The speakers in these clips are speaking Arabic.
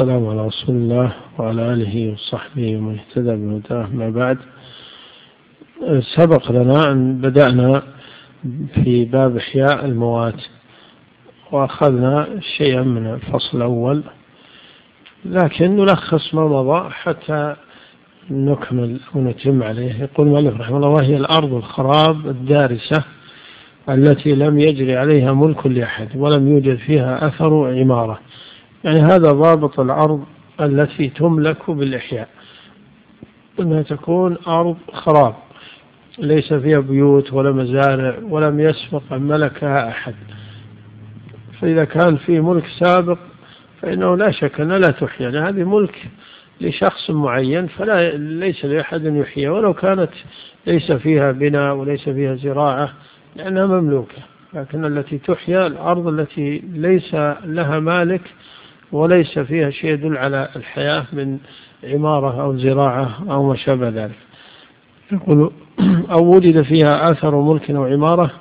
والسلام على رسول الله وعلى آله وصحبه ومن اهتدى بهداه. ما بعد، سبق لنا أن بدأنا في باب إحياء الموات وأخذنا شيئا من الفصل الأول، لكن نلخص ما مضى حتى نكمل ونتم عليه. يقول المؤلف رحمه الله: وهي الأرض الخراب الدارسة التي لم يجري عليها ملك لأحد ولم يوجد فيها أثر عمارة. يعني هذا ضابط الأرض التي تملك بالإحياء، أنها تكون أرض خراب ليس فيها بيوت ولا مزارع ولم يسبق أن ملكها أحد. فإذا كان في ملك سابق فإنه لا شك أنها لا تحيى، لأن هذه ملك لشخص معين ليس لأحد يحيى، ولو كانت ليس فيها بناء وليس فيها زراعة لأنها مملوكة. لكن التي تحيى الأرض التي ليس لها مالك وليس فيها شيء يدل على الحياة من عمارة أو زراعة أو ما شابه ذلك. يقول: أو وجد فيها آثر ملك أو عمارة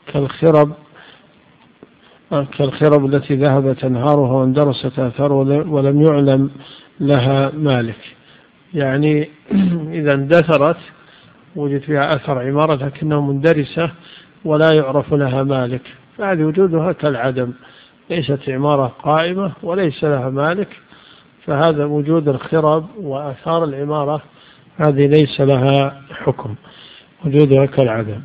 كالخرب التي ذهبت أنهارها واندرست آثار ولم يعلم لها مالك. يعني إذا اندثرت وجد فيها أثر عمارة لكنها مندرسة ولا يعرف لها مالك، فهذه وجودها كالعدم، ليست عمارة قائمة وليس لها مالك. فهذا وجود الخرب وآثار العمارة هذه ليس لها حكم، وجودها كالعدم.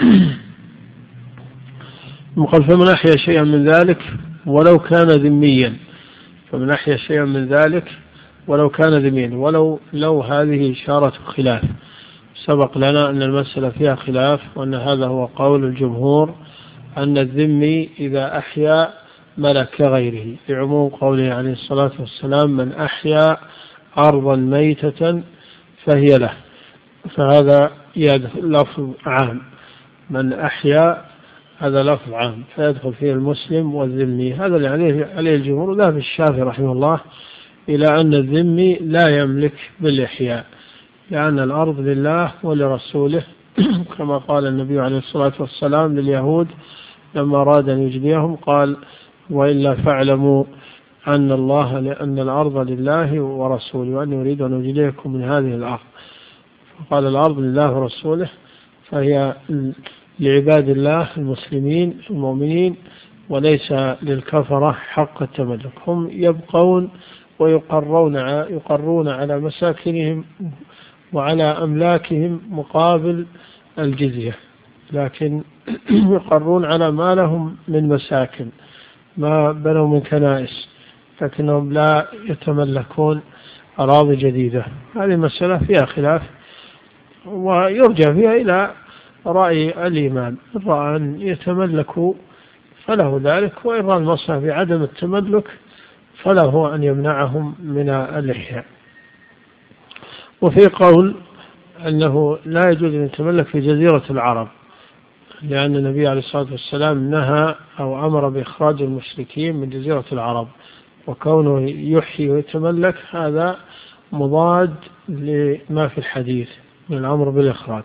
قال: فمن أحيا شيئا من ذلك ولو كان ذميا. فمن أحيا شيئا من ذلك ولو كان ذميا، لو هذه إشارة خلاف. سبق لنا أن المسألة فيها خلاف، وأن هذا هو قول الجمهور، أن الذمي إذا أحيا ملك غيره، لعموم قوله عليه الصلاة والسلام: من أحيا أرضا ميتة فهي له. فهذا لفظ عام، من أحيا هذا لفظ عام فيدخل فيه المسلم والذمي. هذا اللي عليه الجمهور. ذهب الشافعي رحمه الله إلى أن الذمي لا يملك بالإحياء، لأن الأرض لله ولرسوله، كما قال النبي عليه الصلاة والسلام لليهود لما أراد أن يجليهم، قال: وإلا فاعلموا أن الأرض لله ورسوله وأن يريد أن يجليكم من هذه الأرض. فقال: الأرض لله ورسوله، فهي لعباد الله المسلمين المؤمنين، وليس للكفرة حق التملك. هم يبقون ويقرون على مساكنهم وعلى أملاكهم مقابل الجزية، لكن يقرون على ما لهم من مساكن، ما بنوا من كنائس، لكنهم لا يتملكون أراضي جديدة. هذه مسألة فيها خلاف، ويرجع فيها إلى رأي الإمام. إن رأى أن يتملكوا فله ذلك، وإن رأى المصلحة في عدم التملك فله أن يمنعهم من الإحياء. وفي قول أنه لا يجوز أن يتملك في جزيرة العرب، لأن النبي عليه الصلاة والسلام نهى أو أمر بإخراج المشركين من جزيرة العرب، وكونه يحيي ويتملك هذا مضاد لما في الحديث من الأمر بالإخراج.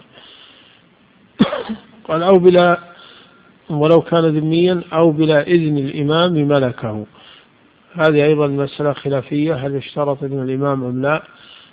قال: ولو كان ذميا أو بلا إذن الإمام ملكه. هذه أيضا مسألة خلافية، هل يشترط إذن الإمام أم لا؟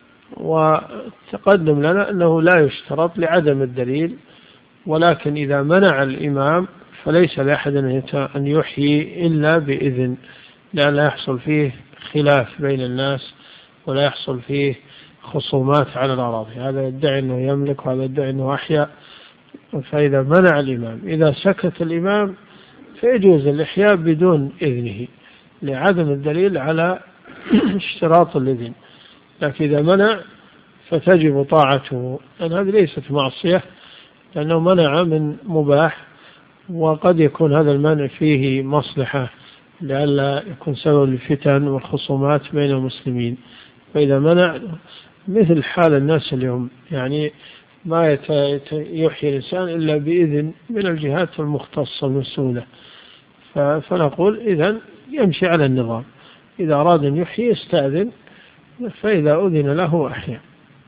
وتقدم لنا أنه لا يشترط لعدم الدليل، ولكن إذا منع الإمام فليس لأحد أن يحيي إلا بإذن، لأن لا يحصل فيه خلاف بين الناس ولا يحصل فيه خصومات على الأراضي. هذا يدعي أنه يملك وهذا يدعي أنه أحيا. فإذا منع الإمام، إذا سكت الإمام فيجوز الإحياء بدون إذنه لعدم الدليل على اشتراط الإذن. لكن إذا منع فتجب طاعته، لأن هذه ليست معصية، لأنه منع من مباح، وقد يكون هذا المنع فيه مصلحة لئلا يكون سبب الفتن والخصومات بين المسلمين. فإذا منع، مثل حال الناس اليوم، يعني ما يحيي الإنسان إلا بإذن من الجهات المختصة المسؤولة، فنقول إذن يمشي على النظام، إذا أراد أن يحيي استأذن، فإذا أذن له أحيا.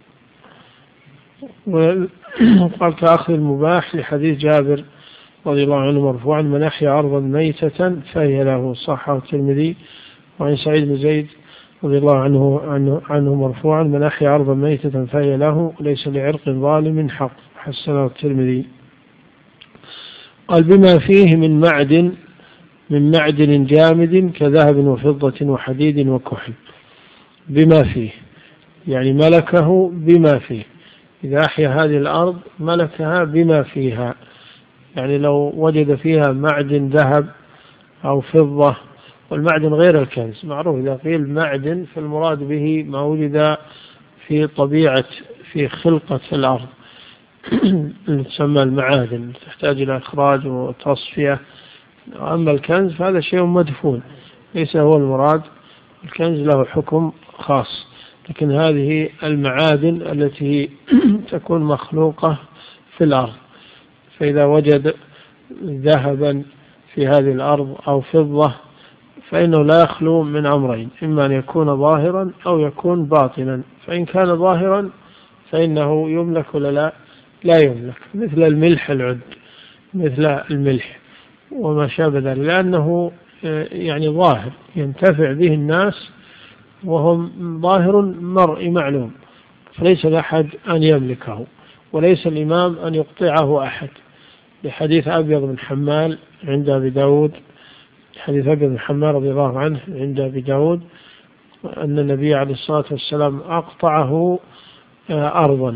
وقال: كأخذ المباح لحديث جابر رضي الله عنه مرفوعا: من أحيا أرضا ميتة فهي له. صححه الترمذي. وعن سعيد بن زيد رضي الله عنه مرفوعا: من أحيا أرضا ميتة فهي له، ليس لعرق ظالم حق. حسنه الترمذي. قال: بما فيه من معدن جامد كذهب وفضة وحديد وكحل. بما فيه يعني ملكه بما فيه. إذا أحيا هذه الأرض ملكها بما فيها، يعني لو وجد فيها معدن ذهب أو فضة، والمعدن غير الكنز معروف، إذا قيل معدن فالمراد به ما وجد في خلقة الأرض تسمى المعادن، تحتاج إلى إخراج وتصفية. أما الكنز فهذا شيء مدفون، ليس هو المراد. الكنز له حكم خاص، لكن هذه المعادن التي تكون مخلوقة في الأرض. فإذا وجد ذهبا في هذه الأرض أو فضة فإنه لا يخلو من أمرين: إما أن يكون ظاهرا أو يكون باطنا. فإن كان ظاهرا فإنه يملك ولا لا يملك، مثل الملح العد، مثل الملح وما شابه ذلك، لأنه يعني ظاهر ينتفع به الناس، وهم ظاهر مرئي معلوم، فليس لأحد أن يملكه، وليس الإمام أن يقطعه أحد. لحديث أبيض بن حمال عند أبي داود، حديث أبيض بن حمال رضي الله عنه عند أبي داود، أن النبي عليه الصلاة والسلام أقطعه أرضا،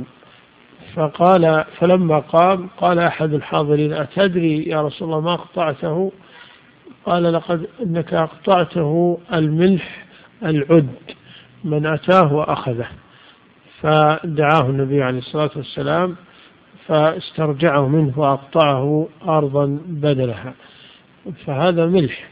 فلما قام قال أحد الحاضرين: أتدري يا رسول الله ما أقطعته؟ قال: لقد إنك أقطعته الملح العد، من أتاه وأخذه. فدعاه النبي عليه الصلاة والسلام فاسترجعه منه وأقطعه أرضا بدلها، فهذا ملح،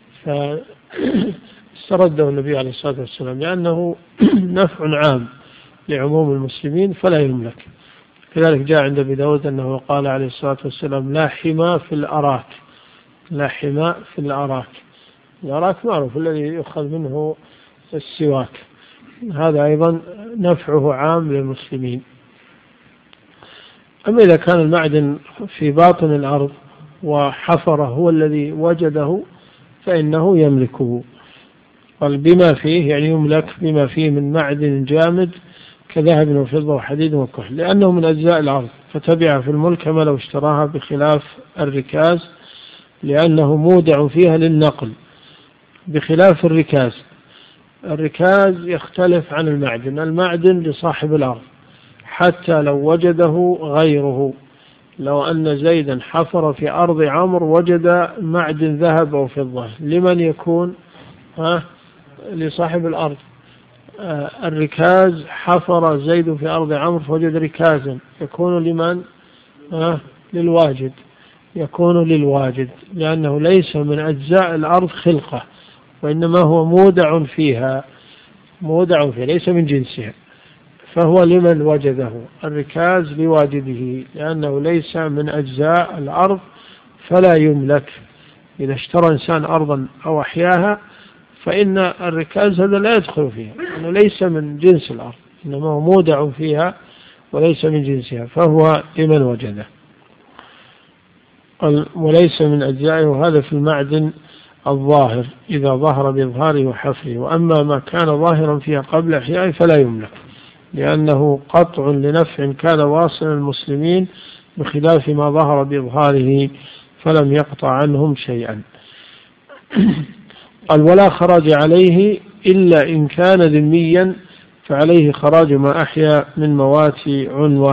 فاسترده النبي عليه الصلاة والسلام، لأنه نفع عام لعموم المسلمين فلا يملك. كذلك جاء عند أبي داود أنه قال عليه الصلاة والسلام: لا حمى في الأراك. لا حمى في الأراك. الأراك معروف الذي يؤخذ منه السواك، هذا أيضا نفعه عام للمسلمين. أما إذا كان المعدن في باطن الأرض وحفره هو الذي وجده فإنه يملكه. قال: بما فيه يعني يملك بما فيه من معدن جامد كذهب وفضة وحديد وكحل، لأنه من أجزاء الأرض، فتبع في الملك كما لو اشتراها، بخلاف الركاز لأنه مودع فيها للنقل، بخلاف الركاز يختلف عن المعدن لصاحب الأرض حتى لو وجده غيره. لو أن زيدا حفر في أرض عمرو وجد معدن ذهب أو فضة، لمن يكون؟ لصاحب الأرض. الركاز حفر زيد في أرض عمرو فوجد ركازا، يكون لمن؟ للواجد، يكون للواجد، لأنه ليس من أجزاء الأرض خلقة، وإنما هو مودع فيها ليس من جنسها، فهو لمن وجده. الركاز لواجده لأنه ليس من أجزاء الأرض فلا يملك. إذا اشترى إنسان أرضا أو أحياها فإن الركاز هذا لا يدخل فيها، لأنه ليس من جنس الأرض، إنما هو مودع فيها وليس من جنسها، فهو لمن وجده. وليس من أجزائه، هذا في المعدن الظاهر إذا ظهر بإظهاره وحفره. وأما ما كان ظاهرا فيها قبل إحيائه فلا يملك، لأنه قطع لنفع كان واصلا المسلمين، بخلاف ما ظهر بإظهاره فلم يقطع عنهم شيئا. قال: ولا خراج عليه إلا إن كان ذميا، فعليه خراج ما أحيا من مواتي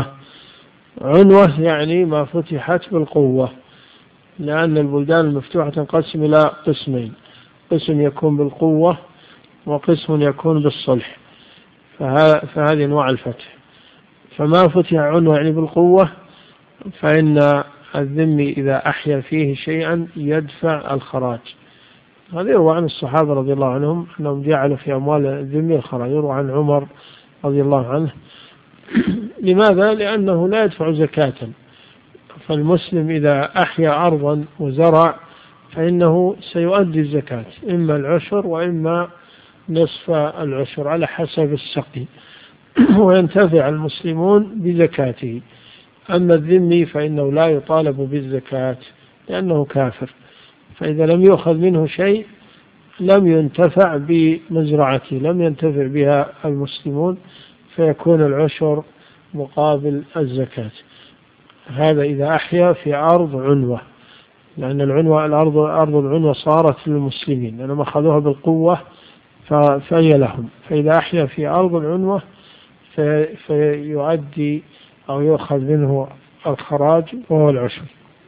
عنوة يعني ما فتحت بالقوة، لأن البلدان المفتوحة تنقسم إلى قسمين: قسم يكون بالقوة وقسم يكون بالصلح، فهذه أنواع الفتح. فما فتح عنوة يعني بالقوة فإن الذمي إذا أحيا فيه شيئا يدفع الخراج. هذا يروى عن الصحابة رضي الله عنهم أنهم جعلوا في أموال الذمي الخراج. يروى عن عمر رضي الله عنه. لماذا؟ لأنه لا يدفع زكاة، فالمسلم إذا أحيا أرضا وزرع فإنه سيؤدي الزكاة، إما العشر وإما نصف العشر على حسب السقي، وينتفع المسلمون بزكاته. أما الذمي فإنه لا يطالب بالزكاة لأنه كافر، فإذا لم يؤخذ منه شيء لم ينتفع بمزرعته، لم ينتفع بها المسلمون، فيكون العشر مقابل الزكاة. هذا إذا أحيا في أرض عنوة، لأن أرض العنوة صارت للمسلمين لأنهم أخذوها بالقوة فهي لهم. فإذا أحيا في أرض العنوة فيؤدي أو يؤخذ منه الخراج وهو العشر.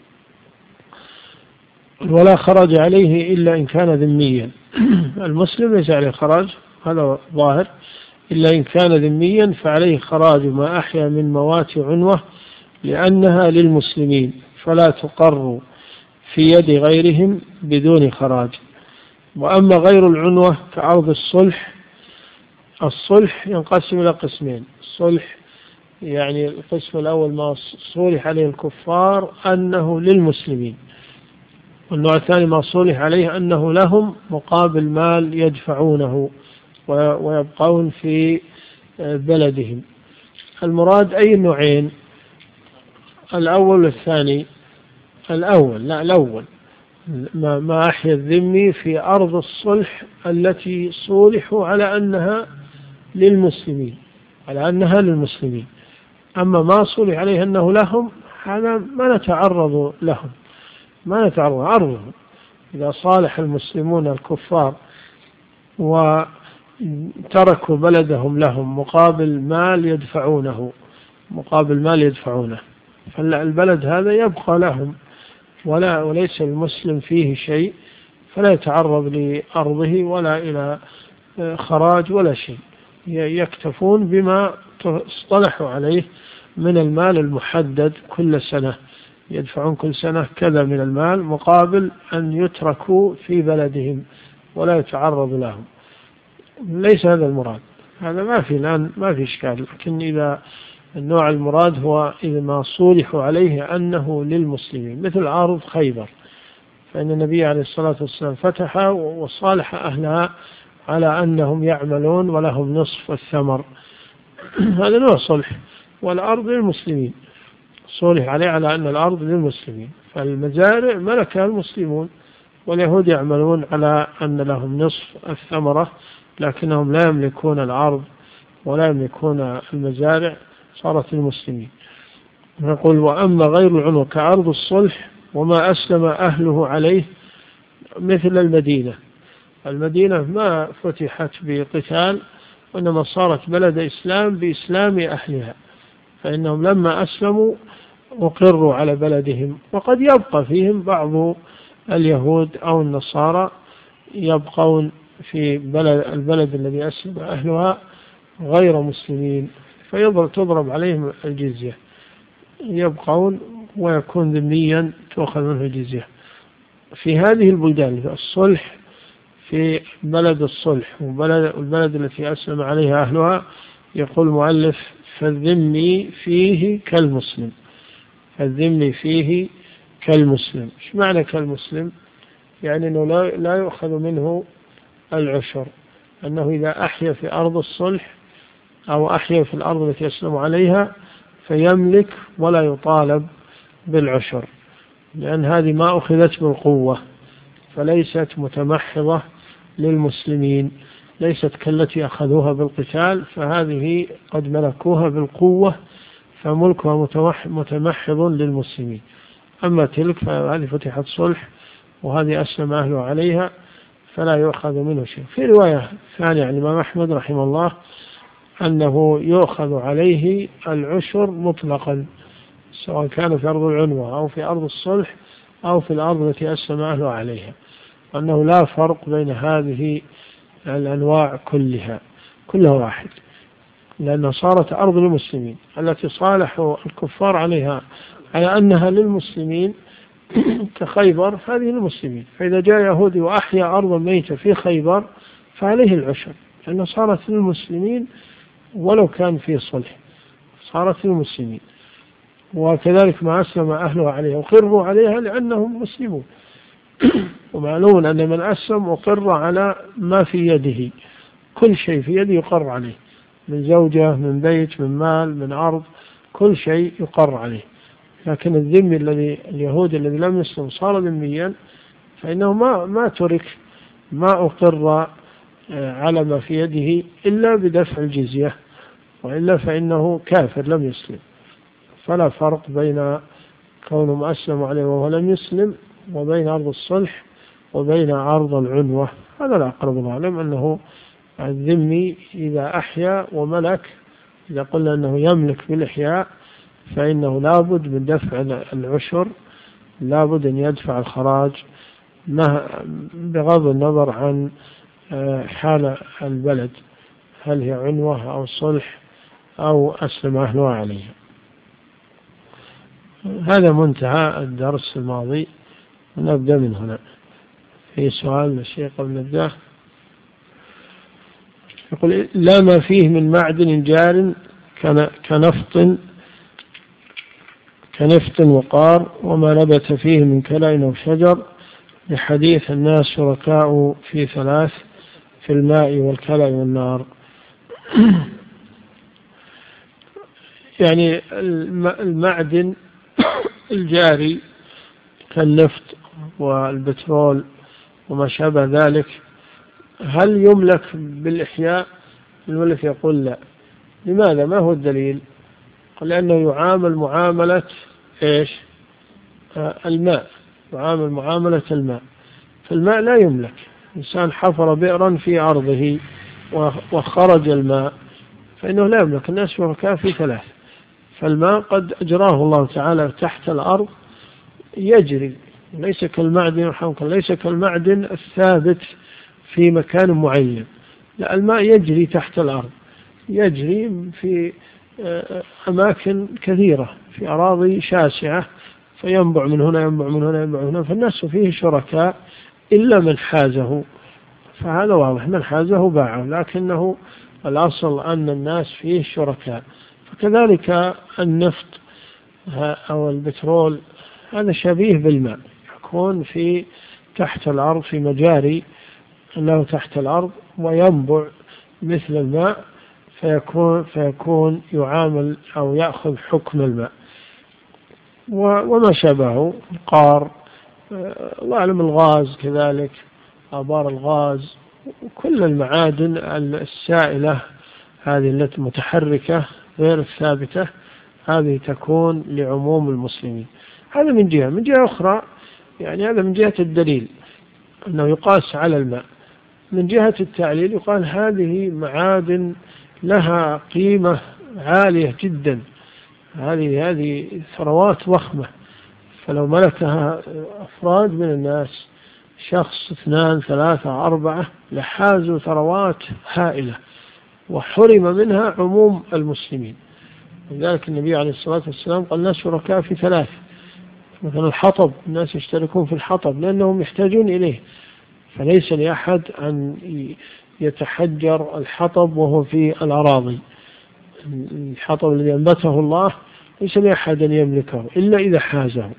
ولا خراج عليه إلا إن كان ذميا. المسلم ليس عليه خراج، هذا ظاهر، إلا إن كان ذميا فعليه خراج ما أحيا من موات عنوة لأنها للمسلمين، فلا تقر في يد غيرهم بدون خراج. وأما غير العنوة كأرض الصلح، الصلح ينقسم إلى قسمين. الصلح يعني القسم الأول ما صلح عليه الكفار أنه للمسلمين، والنوع الثاني ما صلح عليه أنه لهم مقابل مال يدفعونه ويبقون في بلدهم. المراد أي النوعين، الأول والثاني؟ الأول ما أحيا الذمي في أرض الصلح التي صولحوا على أنها للمسلمين، أما ما صلح عليه أنه لهم، هذا ما نتعرض لهم، ما نتعرض عرضهم. إذا صالح المسلمون الكفار وتركوا بلدهم لهم مقابل مال يدفعونه، فالبلد هذا يبقى لهم وليس المسلم فيه شيء، فلا يتعرض لأرضه ولا إلى خراج ولا شيء، يكتفون بما اصطلحوا عليه من المال المحدد كل سنة، يدفعون كل سنة كذا من المال مقابل أن يتركوا في بلدهم ولا يتعرض لهم. ليس هذا المراد، هذا ما في الآن ما في إشكال. لكن إذا النوع المراد هو إذا ما صولحوا عليه أنه للمسلمين، مثل أرض خيبر، فإن النبي عليه الصلاة والسلام فتحها وصالح أهلها على أنهم يعملون ولهم نصف الثمر، هذا نوع صلح. والأرض للمسلمين، صلح عليه على أن الأرض للمسلمين، فالمزارع ملكها المسلمون، واليهود يعملون على أن لهم نصف الثمرة، لكنهم لا يملكون الأرض ولا يملكون المزارع، صارت للمسلمين. نقول وأما غير العنوة كأرض الصلح وما أسلم أهله عليه، مثل المدينة ما فتحت بقتال، وإنما صارت بلد إسلام بإسلام أهلها، فإنهم لما أسلموا أقروا على بلدهم. وقد يبقى فيهم بعض اليهود أو النصارى يبقون في البلد الذي أسلم أهلها غير مسلمين، تضرب عليهم الجزية، يبقون ويكون ذميا تؤخذ منه الجزية. في هذه البلدان الصلح، في بلد الصلح والبلد التي أسلم عليها أهلها، يقول المؤلف فالذمي فيه كالمسلم. إيش معنى كالمسلم؟ يعني أنه لا يؤخذ منه العشر، أنه إذا أحيا في أرض الصلح أو أحيا في الأرض التي يسلم عليها فيملك ولا يطالب بالعشر، لأن هذه ما أخذت بالقوة، فليست متمحضة للمسلمين، ليست كالتي أخذوها بالقتال، فهذه قد ملكوها بالقوة، فملكها متمحض للمسلمين. أما تلك فهذه فتحت صلح وهذه أسلم أهله عليها، فلا يؤخذ منه شيء. في رواية ثانية عن الإمام أحمد رحمه الله أنه يؤخذ عليه العشر مطلقا، سواء كان في أرض العنوة أو في أرض الصلح أو في الأرض التي أسلم أهله عليها، أنه لا فرق بين هذه الأنواع كلها واحد، لأنها صارت أرض المسلمين التي صالحوا الكفار عليها على أنها للمسلمين كخيبر، هذه للمسلمين. فإذا جاء يهودي وأحيا أرضا ميتة في خيبر فعليه العشر، لأنها صارت للمسلمين ولو كان في صلح، صارت للمسلمين. وكذلك ما أسلم أهلها عليها وقروا عليها لأنهم مسلمون. ومعلوم أن من أسلم وقر على ما في يده، كل شيء في يده يقر عليه، من زوجة، من بيت، من مال، من أرض، كل شيء يقر عليه. لكن الذمي اليهودي الذي لم يسلم صار ذميا، فإنه ما ترك ما أقر على ما في يده إلا بدفع الجزية، وإلا فإنه كافر لم يسلم. فلا فرق بين كونه ما أسلم عليه وهو لم يسلم وبين عرض الصلح وبين عرض العنوة. هذا الأقرب العالم أنه الذمي إذا أحيا وملك، إذا قلنا أنه يملك بالإحياء فإنه لابد من دفع العشر، لابد أن يدفع الخراج بغض النظر عن حال البلد، هل هي عنوة أو صلح أو أسلم أهله عليها. هذا منتهى الدرس الماضي، ونبدأ من هنا. في سؤال للشيخ قبل نبدأ؟ يقول: لا ما فيه من معدن جار كنفط وقار، وما نبت فيه من كلأ أو شجر، لحديث الناس شركاء في ثلاث: في الماء والكلأ والنار. يعني المعدن الجاري كالنفط والبترول وما شابه ذلك، هل يملك بالإحياء؟ المؤلف يقول لا. لماذا؟ ما هو الدليل؟ قال لأنه يعامل معاملة إيش؟ الماء، يعامل معاملة الماء. فالماء لا يملك. إنسان حفر بئرا في أرضه وخرج الماء فإنه لا يملك. الناس شركاء في ثلاث. فالماء قد أجراه الله تعالى تحت الأرض يجري، ليس كالمعدن، ليس كالمعدن الثابت في مكان معين. لا، الماء يجري تحت الأرض، يجري في أماكن كثيرة، في أراضي شاسعة، فينبع من هنا ينبع من هنا ينبع من هنا. فالناس فيه شركاء إلا من حازه، فهذا واضح، من حازه باعه، لكنه الأصل أن الناس فيه شركاء. فكذلك النفط أو البترول هذا شبيه بالماء، يكون في تحت الأرض، في مجاري له تحت الأرض وينبع مثل الماء، فيكون يعامل أو يأخذ حكم الماء. وما شابهه القار، وعلم الغاز كذلك، آبار الغاز، وكل المعادن السائلة هذه التي متحركة غير الثابتة، هذه تكون لعموم المسلمين. هذا من جهة. من جهة أخرى يعني هذا من جهة الدليل أنه يقاس على الماء. من جهة التعليل يقال هذه معادن لها قيمة عالية جدا، هذه ثروات ضخمة، فلو ملكها أفراد من الناس، شخص 2 3 4 لحازوا ثروات هائلة، وحرم منها عموم المسلمين. لذلك النبي عليه الصلاة والسلام قال: الناس شركاء في ثلاث. مثلا الحطب، الناس يشتركون في الحطب لأنهم يحتاجون إليه، فليس لأحد أن يتحجر الحطب وهو في الأراضي. الحطب الذي أنبته الله ليس لأحد أن يملكه إلا إذا حازه،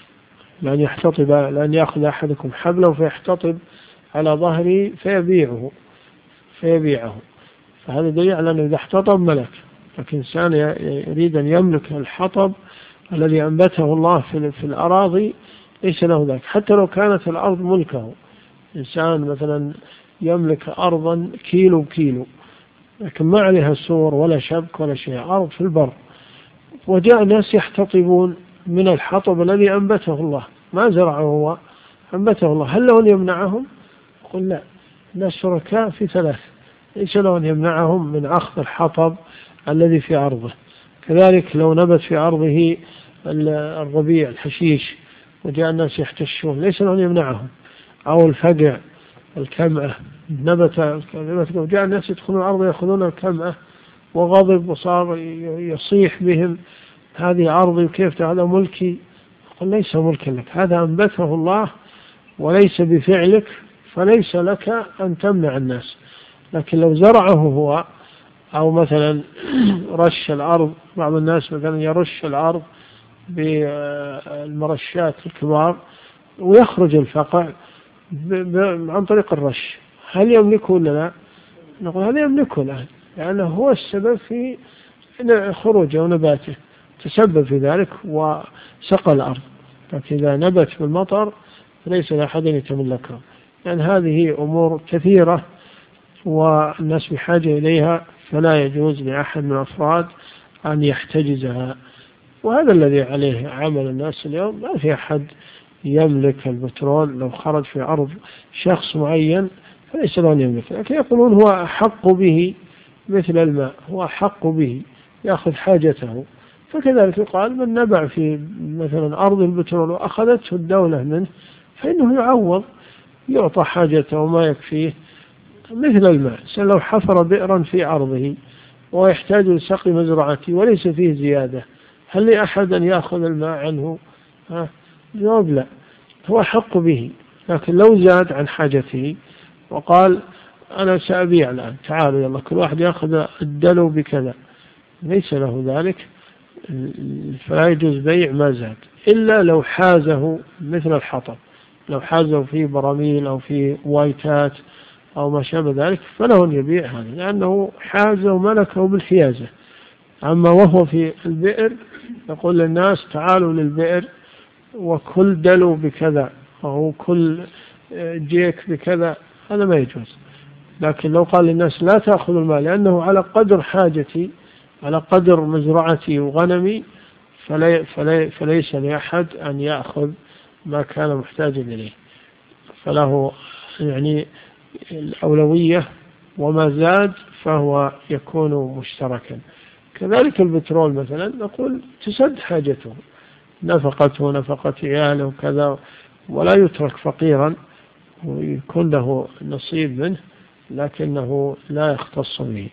لأن يأخذ أحدكم حبله فيحتطب على ظهره فيبيعه. فهذا دليل على أنه إذا احتطب ملك. لكن إنسان يريد أن يملك الحطب الذي أنبته الله في الأراضي ليس له ذلك، حتى لو كانت الأرض ملكه. إنسان مثلا يملك أرضا كيلو لكن ما عليها سور ولا شبك ولا شيء، أرض في البر، وجاء ناس يحتطبون من الحطب الذي أنبته الله، ما زرعه هو، أنبته الله، هل له أن يمنعهم؟ قل لا. الناس شركاء في ثلاث، ليس له أن يمنعهم من أخذ الحطب الذي في أرضه. كذلك لو نبت في أرضه الربيع، الحشيش، وجاء الناس يحتشون، ليس له أن يمنعهم. أو الفقع، الكمأة، نبت وجاء الناس يدخلون الأرض يأخذون الكمأة، وغضب وصار يصيح بهم: هذه أرضي وكيف هذا ملكي؟ قل ليس ملكا لك، هذا أنبته الله وليس بفعلك، فليس لك أن تمنع الناس. لكن لو زرعه هو، أو مثلا رش الأرض، بعض الناس مثلا يرش الأرض بالمرشات الكبار ويخرج الفقع عن طريق الرش، هل يملكه ولا لا؟ نقول هذا يملكه الآن، لأنه هو السبب في خروجه ونباته، تسبب في ذلك وسقى الأرض. لكن إذا نبت بالمطر فليس لأحد يتملكه. يعني هذه أمور كثيرة والناس بحاجة إليها، فلا يجوز لأحد من الأفراد أن يحتجزها. وهذا الذي عليه عمل الناس اليوم. ما في أحد يملك البترول. لو خرج في أرض شخص معين فليس له أن يملك، لكن يقولون هو أحق به مثل الماء، هو أحق به يأخذ حاجته. فكذلك يقال من نبع في مثلا أرض البترول وأخذته الدولة منه فإنه يعوض، يعطى حاجته وما يكفيه مثل الماء. لو حفر بئرا في أرضه ويحتاج لسقي مزرعته وليس فيه زيادة، هل لأحد أن يأخذ الماء عنه؟ جواب لا، هو حق به. لكن لو زاد عن حاجته وقال أنا سأبيع الآن، تعالوا يلا كل واحد يأخذ الدلو بكذا، ليس له ذلك، فلا يجوز بيع ما زاد، إلا لو حازه مثل الحطب، لو حازه في براميل أو في وايتات أو ما شابه ذلك فله أن يبيع هذا، لأنه حازه وملكه بالحيازة. أما وهو في البئر يقول للناس تعالوا للبئر وكل دلو بكذا أو كل جيك بكذا، هذا ما يجوز. لكن لو قال للناس لا تأخذوا المال لأنه على قدر حاجتي، على قدر مزرعتي وغنمي، فليس لأحد أن يأخذ ما كان محتاجا إليه، فله يعني الأولوية، وما زاد فهو يكون مشتركا. كذلك البترول مثلا نقول تسد حاجته، نفقته نفقة عياله وكذا، ولا يترك فقيرا ويكون له نصيب منه، لكنه لا يختص به.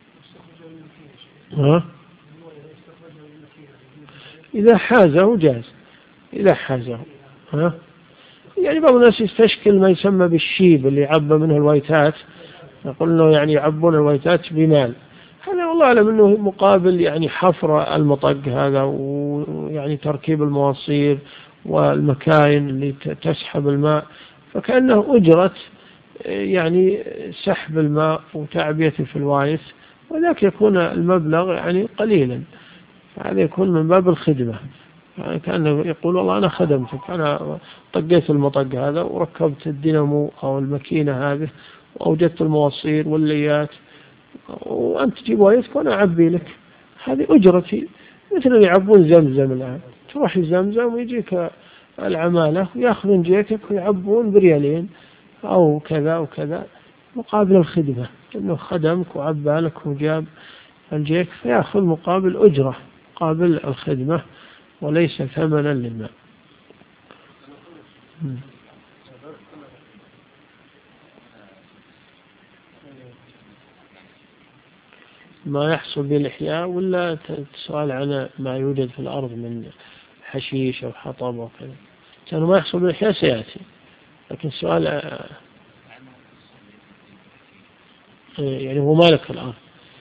إذا حازه جاز، إذا حازه. يعني بعض الناس يستشكل ما يسمى بالشيب اللي يعبى منه الوايتات، يقول إنه يعني يعبون الوايتات بمال. هذا والله أعلم أنه مقابل يعني حفر المطق هذا، ويعني تركيب المواصير والمكاين اللي تسحب الماء، فكأنه أجرة يعني سحب الماء وتعبيته في الوايت، وذاك يكون المبلغ يعني قليلا، هذا يكون من باب الخدمة. يعني كأنه يقول والله أنا خدمتك، أنا طقيت المطق هذا وركبت الدينامو أو الماكينة هذه وأوجدت المواصير والليات، وأنت تجيب وايتك وأنا أعبي لك، هذه أجرتي. مثل اللي يعبون زمزم الآن، تروح الزمزم ويجيك العمالة ويأخذون جيكك ويعبون بريالين أو كذا وكذا مقابل الخدمة، إنه خدمك وعبالك وجاب الجيك، فيأخذ مقابل أجرة مقابل الخدمة وليس ثمنا للماء. ما يحصل بالإحياء ولا تسأل عن ما يوجد في الأرض من حشيش أو حطب أو كذا؟ كانوا ما يحصل بالإحياء سيأتي، لكن السؤال يعني هو مالك الأرض.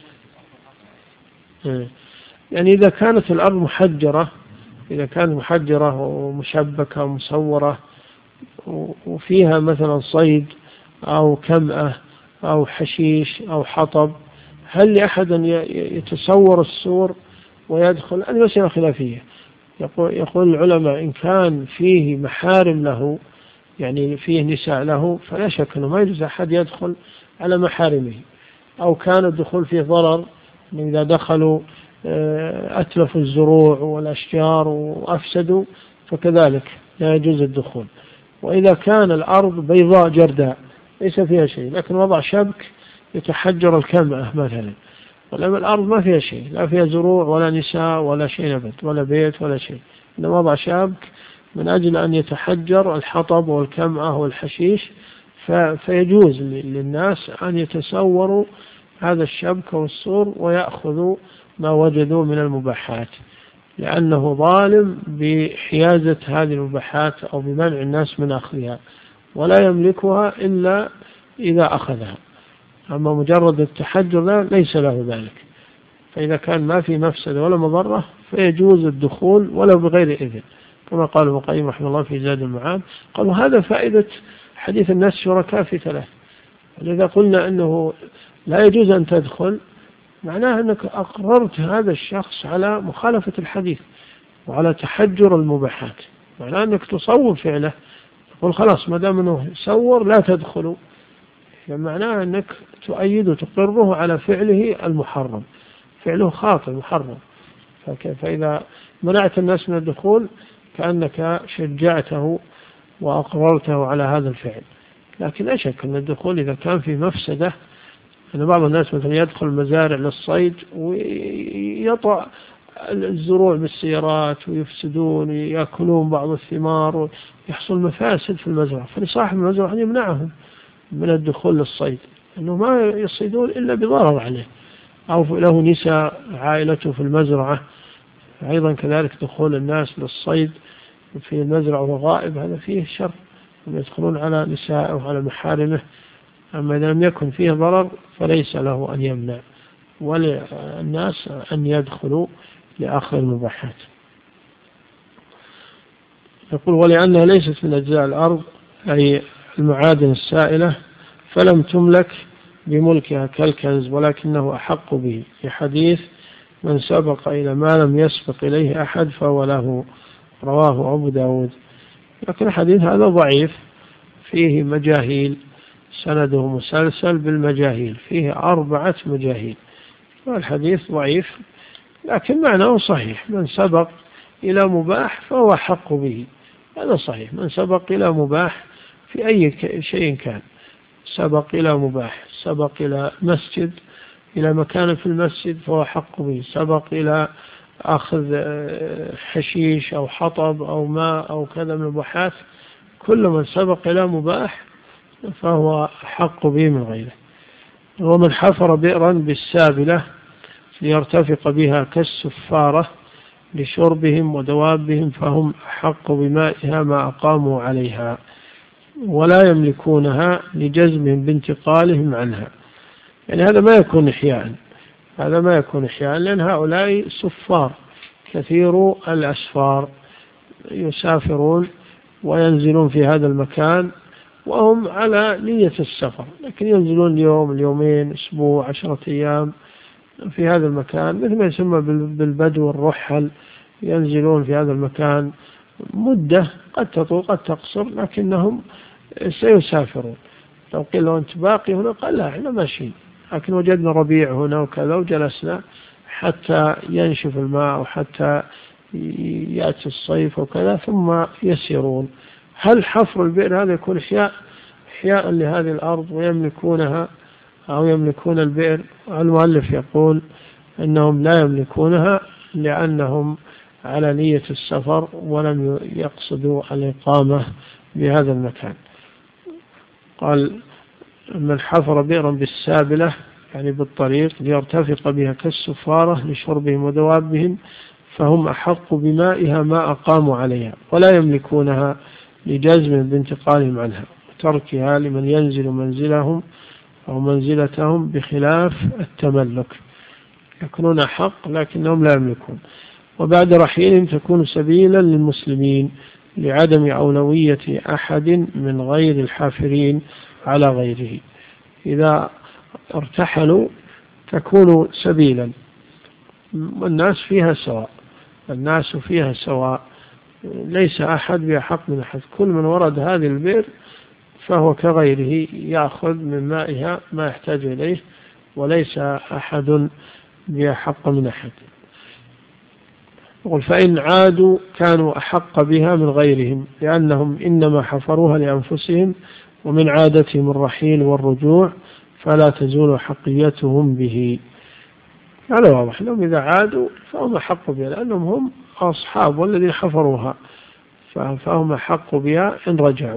يعني إذا كانت الأرض محجرة، إذا كانت محجرة ومشبكة ومصورة وفيها مثلا صيد أو كمأة أو حشيش أو حطب، هل لأحد أن يتصور السور ويدخل؟ هذه مسألة خلافية. يقول العلماء إن كان فيه محارم له، يعني فيه نساء له، فلا شك أنه ما يجوز أحد يدخل على محارمه، أو كان الدخول فيه ضرر، إذا دخلوا أتلفوا الزروع والأشجار وأفسدوا فكذلك لا يجوز الدخول. وإذا كان الأرض بيضاء جرداء ليس فيها شيء، لكن وضع شبك يتحجر الكمأة مثلا، ولما الأرض ما فيها شيء، لا فيها زروع ولا نساء ولا شيء نبت ولا بيت ولا شيء، إنما وضع شبك من أجل أن يتحجر الحطب والكمأة والحشيش، فيجوز للناس أن يتصوروا هذا الشبك والسور ويأخذوا ما وجدوا من المباحات، لأنه ظالم بحيازة هذه المباحات أو بمنع الناس من أخذها، ولا يملكها إلا إذا أخذها. أما مجرد التحجر ليس له ذلك. فإذا كان ما في مفسدة ولا مضرة فيجوز الدخول ولو بغير إذن، كما قال ابن القيم رحمه الله في زاد المعاد، قالوا هذا فائدة حديث الناس شركاء في ثلاث. ولذا قلنا أنه لا يجوز أن تدخل، معناه أنك أقررت هذا الشخص على مخالفة الحديث وعلى تحجر المباحات، معناه أنك تصور فعله، قل خلاص ما دام أنه سور لا تدخلوا، يعني معناه أنك تؤيد وتقره على فعله المحرم، فعله خاطئ محرم. فإذا منعت الناس من الدخول كأنك شجعته وأقررته على هذا الفعل. لكن لا شك أن الدخول إذا كان في مفسدة، أن بعض الناس مثلا يدخل المزارع للصيد ويطع الزروع بالسيارات ويفسدون ويأكلون بعض الثمار ويحصل مفاسد في المزرعة، فلصاحب المزرعة أن يمنعهم من الدخول للصيد، أنه ما يصيدون إلا بضرر عليه، أو له نساء عائلته في المزرعة. أيضا كذلك دخول الناس للصيد في المزرعة والغائب هذا فيه شر، أن يدخلون على نساء وعلى محارمه. أما إذا لم يكن فيه ضرر فليس له أن يمنع، وللناس أن يدخلوا لآخر المباحات. يقول ولأنها ليست من أجزاء الأرض أي المعادن السائلة فلم تملك بملكها كالكنز، ولكنه أحق به، في حديث من سبق إلى ما لم يسبق إليه أحد فهو له، رواه أبو داود. لكن الحديث هذا ضعيف، فيه مجاهيل، سنده مسلسل بالمجاهيل، فيه 4 مجاهيل، والحديث ضعيف، لكن معناه صحيح، من سبق إلى مباح فهو حق به، هذا صحيح. من سبق إلى مباح في أي شيء كان، سبق إلى مباح، سبق إلى مسجد، إلى مكان في المسجد فهو حق به، سبق إلى أخذ حشيش أو حطب أو ماء أو كذا من المباحات، كل من سبق إلى مباح فهو حق به من غيره. ومن حفر بئرا بالسابلة ليرتفق بها كالسفارة لشربهم ودوابهم فهم أحق بمائها ما أقاموا عليها، ولا يملكونها لجزمهم بانتقالهم عنها. يعني هذا ما يكون إحياء، هذا ما يكون إحياء، لأن هؤلاء سفار كثير الأسفار، يسافرون وينزلون في هذا المكان وهم على نية السفر، لكن ينزلون اليوم، اليومين، أسبوع، 10 أيام في هذا المكان، مثل ما يسمى بالبدو الرحل، ينزلون في هذا المكان مدة قد تطول قد تقصر، لكنهم سيسافرون. لو قيل له أنت باقي هنا قال لا احنا ماشيين، لكن وجدنا ربيع هنا وكذا وجلسنا حتى ينشف الماء وحتى يأتي الصيف وكذا ثم يسيرون. هل حفر البئر هذا يكون إحياء لهذه الأرض ويملكونها أو يملكون البئر؟ المؤلف يقول أنهم لا يملكونها لأنهم على نية السفر ولم يقصدوا الإقامة بهذا المكان. قال من حفر بئرا بالسابلة يعني بالطريق ليرتفق بها كالسفارة لشربهم ودوابهم فهم أحق بمائها ما أقاموا عليها، ولا يملكونها لجزم بانتقالهم عنها وتركها لمن ينزل منزلهم أو منزلتهم بخلاف التملك، يكونون أحق لكنهم لا يملكون. وبعد رحيلهم تكون سبيلا للمسلمين لعدم أولوية أحد من غير الحافرين على غيره. إذا ارتحلوا تكون سبيلا، والناس فيها سواء، الناس فيها سواء، ليس أحد بأحق من أحد، كل من ورد هذه البئر فهو كغيره يأخذ من مائها ما يحتاج إليه، وليس أحد بأحق من أحد. يقول فإن عادوا كانوا أحق بها من غيرهم لأنهم إنما حفروها لأنفسهم، ومن عادتهم الرحيل والرجوع فلا تزول حقيتهم به. هذا واضح، لهم إذا عادوا فهم أحق بها لأنهم هم أصحاب والذين حفروها، فهم أحق بها إن رجعوا.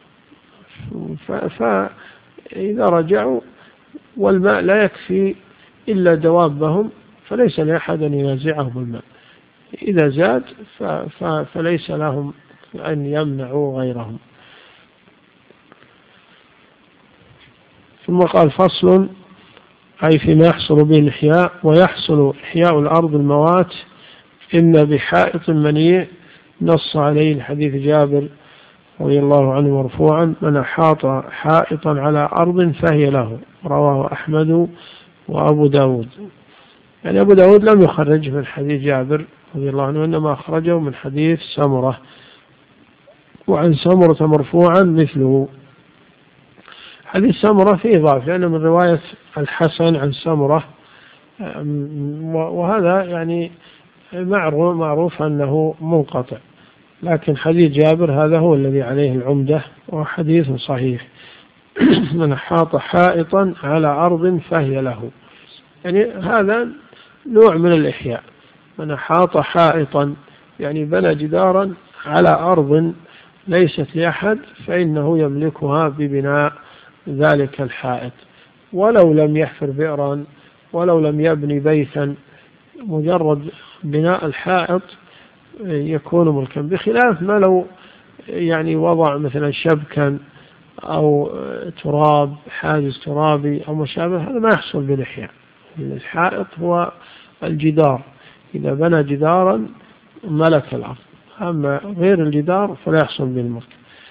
فإذا رجعوا والماء لا يكفي إلا دوابهم فليس لأحد أن ينازعهم الماء، إذا زاد فليس لهم أن يمنعوا غيرهم. ثم قال فصل أي فيما يحصل به الإحياء. ويحصل إحياء الأرض الموات إما بحائط منيع نص عليه الحديث جابر رضي الله عنه مرفوعا من أحاط حائطا على أرض فهي له، رواه أحمد وأبو داود. يعني أبو داود لم يخرج من حديث جابر رضي الله عنه، إنما أخرجه من حديث سمرة. وعن سمرة مرفوعا مثله. حديث سمرة فيه ضعف لأنه من رواية الحسن عن سمرة، وهذا يعني معروف أنه منقطع، لكن حديث جابر هذا هو الذي عليه العمدة وحديث صحيح. من حاط حائطا على أرض فهي له، يعني هذا نوع من الإحياء. من حاط حائطا يعني بنى جدارا على أرض ليست لأحد، فإنه يملكها ببناء ذلك الحائط، ولو لم يحفر بئرا ولو لم يبني بيتا، مجرد بناء الحائط يكون ملكا، بخلاف ما لو يعني وضع مثلا شبكا أو تراب، حاجز ترابي أو مشابه، هذا ما يحصل بالإحياء. الحائط هو الجدار، إذا بنى جدارا ملك الأرض، أما غير الجدار فلا يحصل بالملك.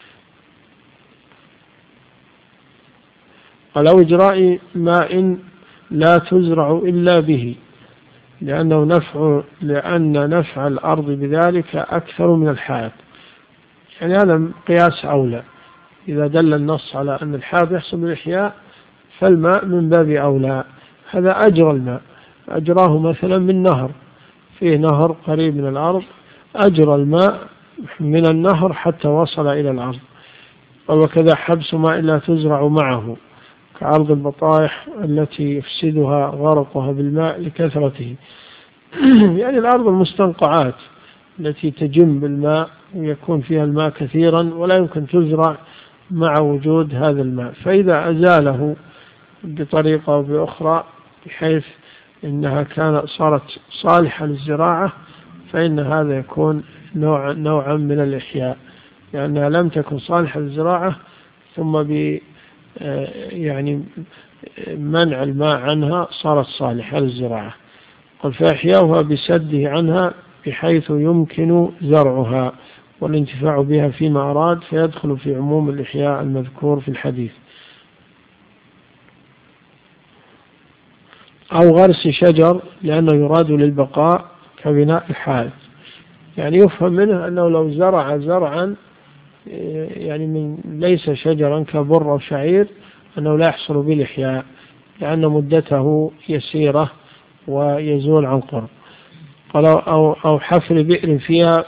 ولو إجراء ماء لا تزرع إلا به، لأن نفع الأرض بذلك أكثر من الحائط، يعني هذا قياس أولى. إذا دل النص على أن الحائط يحصل بالإحياء فالماء من باب أولى. هذا أجرى الماء، أجراه مثلا من نهر، فيه نهر قريب من الأرض، أجرى الماء من النهر حتى وصل إلى الأرض. وكذا حبس ماء لا تزرع معه، كعرض البطائح التي يفسدها غرقها بالماء لكثرته. يعني الأرض المستنقعات التي تجم بالماء ويكون فيها الماء كثيرا ولا يمكن تزرع مع وجود هذا الماء، فإذا أزاله بطريقة أو بأخرى بحيث إنها صارت صالحة للزراعة، فإن هذا يكون نوعا من الإحياء، لأنها لم تكن صالحة للزراعة ثم يعني منع الماء عنها صارت صالحة للزراعة. قل فإحياؤها بسده عنها بحيث يمكن زرعها والانتفاع بها فيما أراد، فيدخل في عموم الإحياء المذكور في الحديث. أو غرس شجر لأنه يراد للبقاء كبناء الحائط، يعني يفهم منه أنه لو زرع زرعا يعني من ليس شجرا كبر أو شعير أنه لا يحصل بالإحياء، لأن مدته يسيرة ويزول عن قرب. قال أو حفر بئر فيها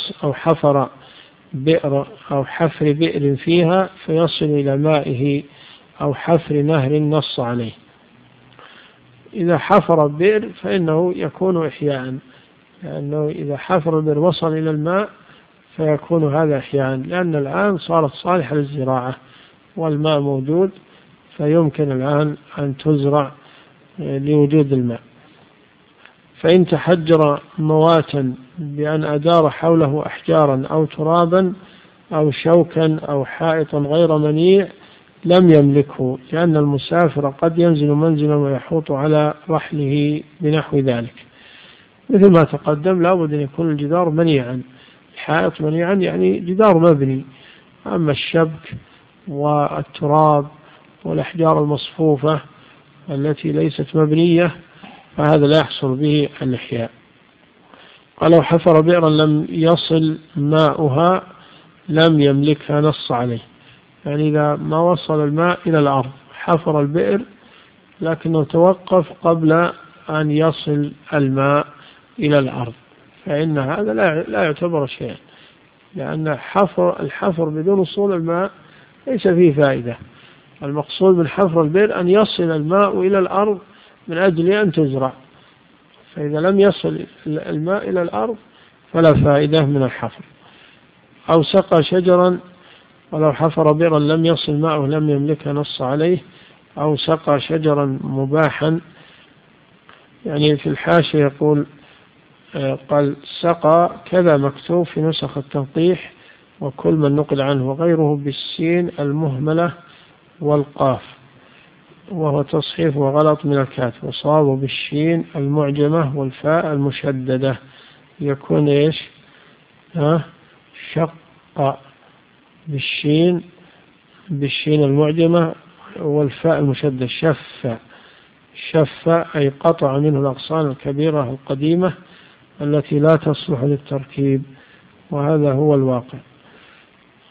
أو حفر بئر فيها فيصل إلى مائه، أو حفر نهر نص عليه. إذا حفر البئر فإنه يكون إحياء، لأنه إذا حفر البئر وصل إلى الماء فيكون هذا إحياء، لأن الآن صارت صالحة للزراعة والماء موجود، فيمكن الآن أن تزرع لوجود الماء. فإن تحجر مواتا بأن أدار حوله أحجارا أو ترابا أو شوكا أو حائطا غير منيع لم يملكه، لأن المسافر قد ينزل منزلا ويحوط على رحله بنحو ذلك. مثل ما تقدم لا بد أن يكون الجدار منيعا، الحائط منيعا يعني جدار مبني. أما الشبك والتراب والأحجار المصفوفة التي ليست مبنية فهذا لا يحصل به الإحياء. ولو حفر بئرا لم يصل ماؤها لم يملكها نص عليه، يعني إذا ما وصل الماء إلى الأرض حفر البئر لكنه توقف قبل أن يصل الماء إلى الأرض، فإن هذا لا يعتبر شيئا، لأن الحفر بدون وصول الماء ليس فيه فائدة. المقصود من حفر البئر أن يصل الماء إلى الأرض من أجل أن تزرع، فإذا لم يصل الماء إلى الأرض فلا فائدة من الحفر. أو سقى شجرا، ولو حفر بئرا لم يصل ماءه لم يملكها نص عليه. أو سقى شجرا مباحا، يعني في الحاشية يقول قال سقى كذا مكتوب في نسخ التنقيح وكل من نقل عنه، وغيره بالسين المهملة والقاف، وهو تصحيف وغلط من الكاتب، وصاب بالشين المعجمة والفاء المشددة، يكون إيش شق بالشين المعجمة والفاء المشددة شف أي قطع منه الأغصان الكبيرة القديمة التي لا تصلح للتركيب، وهذا هو الواقع.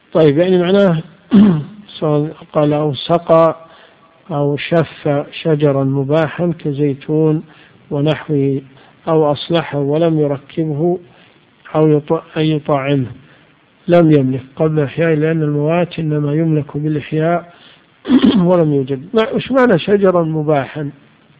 طيب يعني معناه سواء قال أو سقى أو شف شجرا مباحا كزيتون ونحوه، أو أصلحه ولم يركبه، أو أن يطعمه، لم يملك قبل إحياء، لأن الموات إنما يملك بالإحياء ولم يوجد. وش معنى شجرا مباحا؟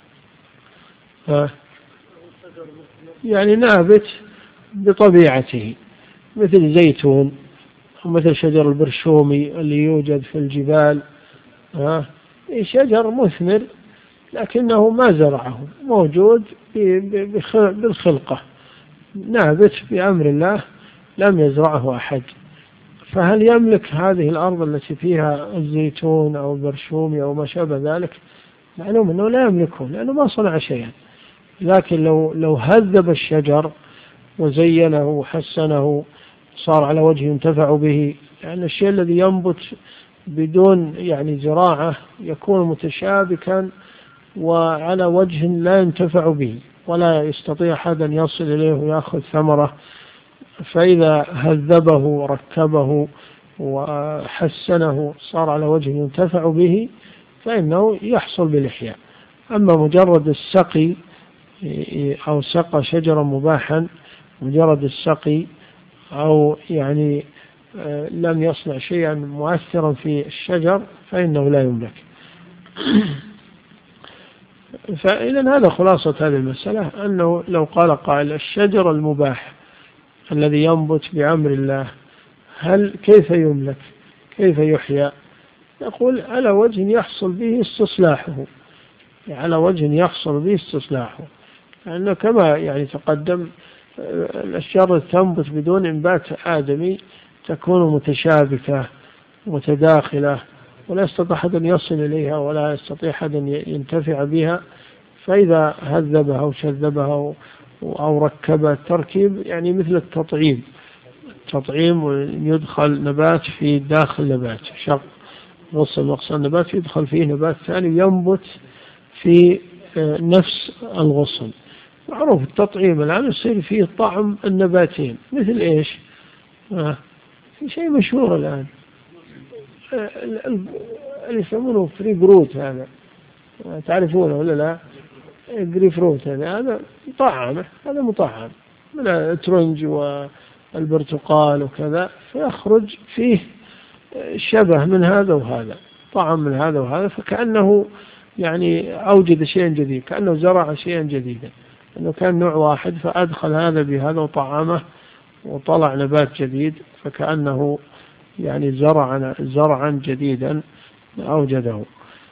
يعني نابت بطبيعته مثل زيتون ومثل شجر البرشومي اللي يوجد في الجبال، شجر مثمر لكنه ما زرعه، موجود بالخلقة، نابت بأمر الله لم يزرعه أحد. فهل يملك هذه الأرض التي فيها الزيتون أو البرشومي أو ما شابه ذلك؟ معلوم أنه لا يملكه لأنه ما صنع شيئا. لكن لو هذب الشجر وزينه وحسنه صار على وجه ينتفع به، يعني الشيء الذي ينبت بدون يعني زراعة يكون متشابكا وعلى وجه لا ينتفع به ولا يستطيع أحد أن يصل إليه ويأخذ ثمرة. فإذا هذبه وركبه وحسنه صار على وجه ينتفع به فإنه يحصل بالإحياء. أما مجرد السقي أو سقى شجرا مباحا، مجرد السقي أو يعني لم يصنع شيئا مؤثرا في الشجر فإنه لا يملك. فإذا هذا خلاصة هذه المسألة، أنه لو قال قائل الشجر المباح الذي ينبت بأمر الله هل كيف يملك، كيف يحيى؟ يقول على وجه يحصل به استصلاحه، على وجه يحصل به استصلاحه، لأنه كما يعني تقدم الأشجار تنبت بدون إنبات آدمي تكون متشابكة متداخلة ولا يستطيع أحد أن يصل إليها ولا يستطيع أحد أن ينتفع بها. فإذا هذبها أو شذبها أو ركب التركيب يعني مثل التطعيم، يدخل نبات في داخل نبات، شق غصن مقصى النبات يدخل فيه نبات ثاني ينبت في نفس الغصن. معروف التطعيم الآن يصير فيه طعم النباتين، مثل إيش؟ شيء مشهور الآن اللي يسمونه فري جروت، هذا تعرفونه ولا لا؟ جري فروت هذا مطعم، هذا مطعم من الترنج والبرتقال وكذا، فيخرج فيه شبه من هذا وهذا، طعم من هذا وهذا، فكأنه يعني أوجد شيئا جديد، كأنه زرع شيئا جديدا، أنه كان نوع واحد فأدخل هذا بهذا وطعمه وطلع نبات جديد، فكأنه يعني زرعا جديدا أوجده.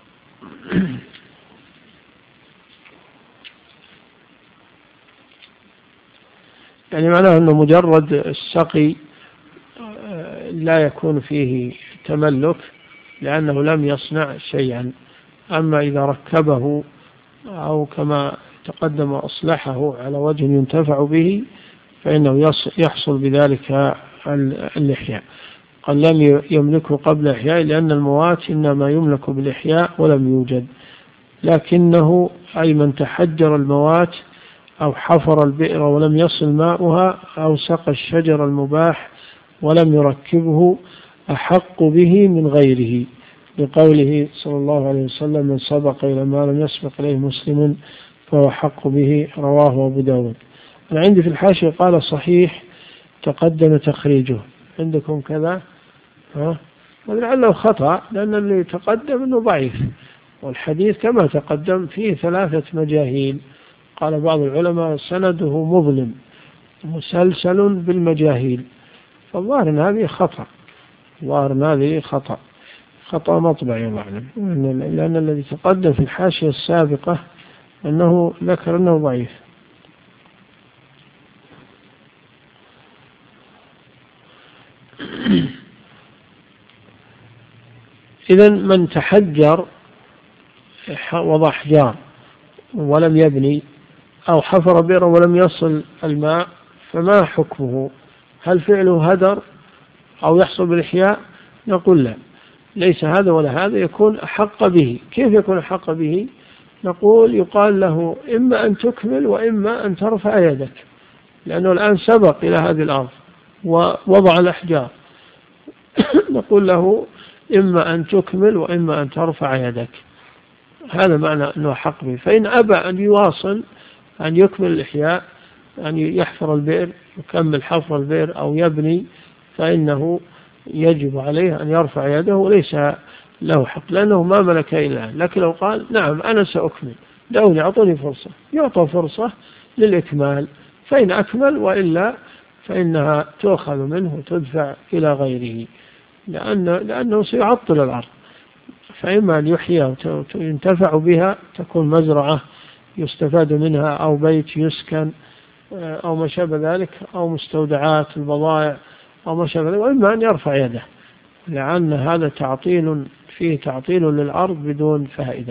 يعني معناه أنه مجرد السقي لا يكون فيه تملك لأنه لم يصنع شيئا. أما إذا ركبه أو كما تقدم أصلحه على وجه ينتفع به فإنه يحصل بذلك الإحياء. قال لم يملكه قبل إحياء لأن الموات إنما يملك بالإحياء ولم يوجد. لكنه أي من تحجر الموات أو حفر البئر ولم يصل ماؤها أو سقى الشجر المباح ولم يركبه أحق به من غيره، بقوله صلى الله عليه وسلم من سبق إلى ما لم يسبق إليه مسلم فهو حق به، رواه أبو داود. أنا عندي في الحاشية قال صحيح تقدم تخريجه، عندكم كذا؟ ولعله خطأ لأن اللي تقدم أنه ضعيف، والحديث كما تقدم فيه 3 مجاهيل. قال بعض العلماء سنده مظلم مسلسل بالمجاهيل، فالظاهر أن هذه خطأ، خطأ مطبعي الله أعلم، لأن الذي تقدم في الحاشية السابقة أنه ذكر أنه ضعيف. إذن من تحجر وضع أحجار ولم يبني أو حفر بئرا ولم يصل الماء فما حكمه؟ هل فعله هدر أو يحصل بالإحياء؟ نقول لا، ليس هذا ولا هذا، يكون أحق به. كيف يكون أحق به؟ نقول يقال له إما أن تكمل وإما أن ترفع يدك، لأنه الآن سبق إلى هذه الأرض ووضع الأحجار، نقول له إما أن تكمل وإما أن ترفع يدك. هذا معنى أنه حق به. فإن أبى أن يواصل أن يكمل الإحياء، أن يحفر البئر، يكمل حفر البئر أو يبني، فإنه يجب عليه أن يرفع يده وليس له حق، لأنه ما ملك إلا. لكن لو قال نعم أنا سأكمل، دعوني أعطوني فرصة، يعطى فرصة للإكمال، فإن أكمل، وإلا فإنها تؤخذ منه وتدفع إلى غيره، لأنه سيعطل الأرض. فإما أن يحيى وينتفع بها، تكون مزرعة يستفاد منها أو بيت يسكن أو ما شابه ذلك، أو مستودعات البضائع أو ما شابه ذلك، وإما أن يرفع يده، لأن هذا تعطيل، فيه تعطيل للأرض بدون فائدة.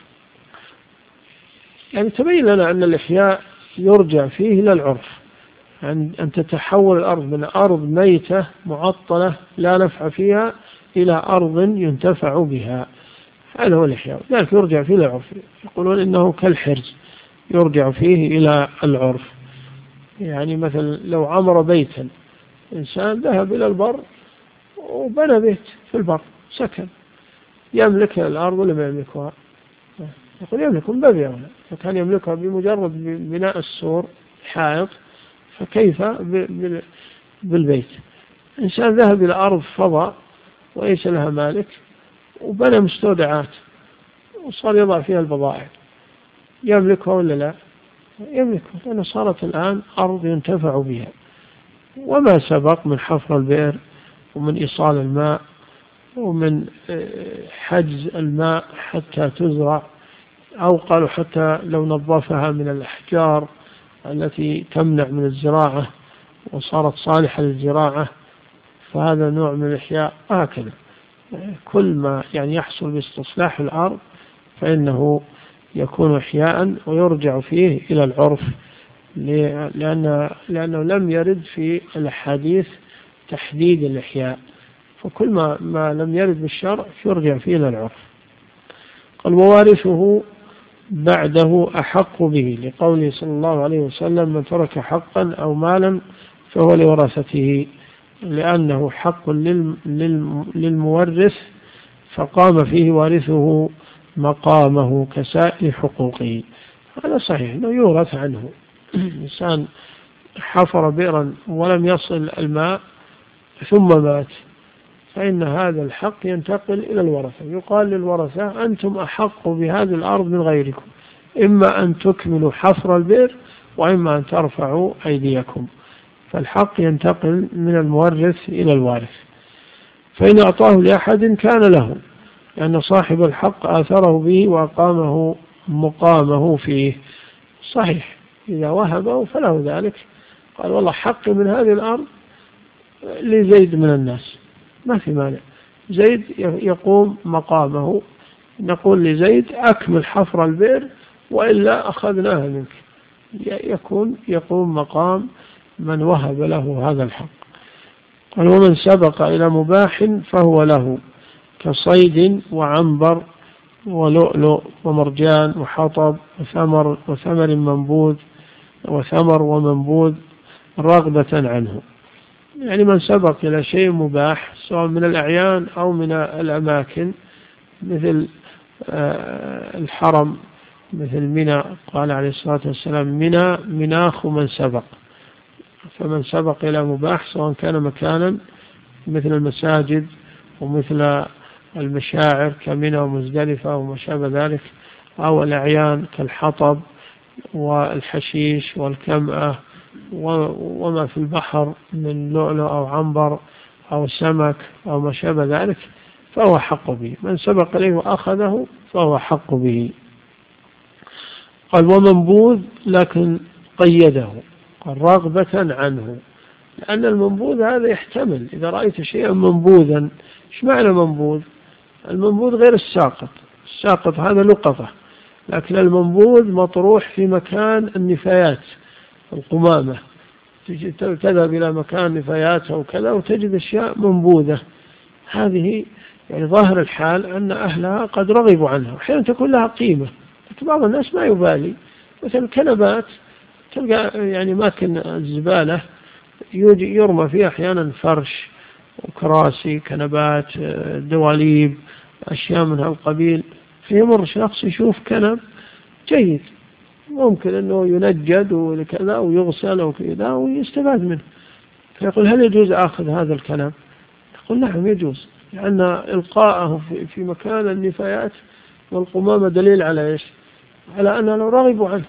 يعني تبين لنا أن الإحياء يرجع فيه إلى العرف، أن تتحول الأرض من أرض ميتة معطلة لا نفع فيها إلى أرض ينتفع بها. هذا هو الإحياء، ذلك يرجع فيه إلى العرف. يقولون إنه كالحرز، يرجع فيه إلى العرف. يعني مثلا لو عمر بيتا، إنسان ذهب إلى البر وبنى بيت في البر سكن، يملك الأرض ولا ما يملكها؟ يقول يملك من باب أولى، فكان يملكها بمجرد بناء السور حائط، فكيف بالبيت؟ إنسان ذهب إلى أرض فضاء وليس لها مالك وبنى مستودعات وصار يضع فيها البضائع، يملكها ولا لا؟ يملكها، لأن صارت الآن أرض ينتفع بها. وما سبق من حفر البئر ومن إيصال الماء ومن حجز الماء حتى تزرع، أو قالوا حتى لو نظفها من الأحجار التي تمنع من الزراعة وصارت صالحة للزراعة، فهذا نوع من الإحياء. هكذا كل ما يعني يحصل باستصلاح الأرض فإنه يكون إحياء ويرجع فيه إلى العرف، لأنه لم يرد في الحديث تحديد الإحياء، فكل ما لم يرد بالشرع يرجع فيه إلى العرف. قال ووارثه بعده أحق به، لقوله صلى الله عليه وسلم من ترك حقا أو مالا فهو لورثته، لأنه حق للمورث فقام فيه وارثه مقامه كسائر حقوقه. هذا صحيح أنه يورث عنه. إنسان حفر بئرا ولم يصل الماء ثم مات، فإن هذا الحق ينتقل إلى الورثة، يقال للورثة أنتم أحق بهذه الأرض من غيركم، إما أن تكملوا حفر البئر وإما أن ترفعوا أيديكم، فالحق ينتقل من المورث إلى الوارث. فإن أعطاه لأحد كان له، لأن صاحب الحق آثره به وأقامه مقامه فيه. صحيح إذا وهبه فله ذلك، قال والله حق من هذه الأرض لزيد من الناس، ما في مانع، زيد يقوم مقامه، نقول لزيد أكمل حفر البئر وإلا أخذناها منك، يقوم مقام من وهب له هذا الحق. قال ومن سبق إلى مباح فهو له، كصيد وعنبر ولؤلؤ ومرجان وحطب وثمر منبوذ وثمر ومنبوذ رغبة عنه. يعني من سبق إلى شيء مباح سواء من الأعيان أو من الأماكن، مثل الحرم، مثل منى، قال عليه الصلاة والسلام منى مناخ من سبق. فمن سبق إلى مباح سواء كان مكانا مثل المساجد ومثل المشاعر كمنى ومزدلفة وما شابه ذلك، أو الأعيان كالحطب والحشيش والكمأة وما في البحر من لؤلؤ أو عنبر أو سمك أو ما شابه ذلك، فهو حق به. من سبق إليه وأخذه فهو حق به. قال ومنبوذ، لكن قيده، قال رغبة عنه، لأن المنبوذ هذا يحتمل. إذا رأيت شيئا منبوذا، إيش معنى منبوذ؟ المنبوذ غير الساقط، الساقط هذا لقطة، لكن المنبوذ مطروح في مكان النفايات، القمامة، تذهب إلى مكان نفاياتها وكذا وتجد أشياء منبوذة، هذه يعني ظاهر الحال أن أهلها قد رغبوا عنها، وحين تكون لها قيمة، لكن بعض الناس ما يبالي، مثل كنبات تلقى يعني ماكن الزبالة يرمى فيها أحيانا فرش وكراسي كنبات دواليب أشياء من هالقبيل، فيمر شخص يشوف كنب جيد ممكن أنه ينجد وكذا ويغسل وكذا ويستفاد منه، فيقول هل يجوز أخذ هذا الكنب؟ يقول نعم يجوز، لأن إلقاءه في مكان النفايات والقمامة دليل على إيش؟ على أنه لو رغبوا عنه،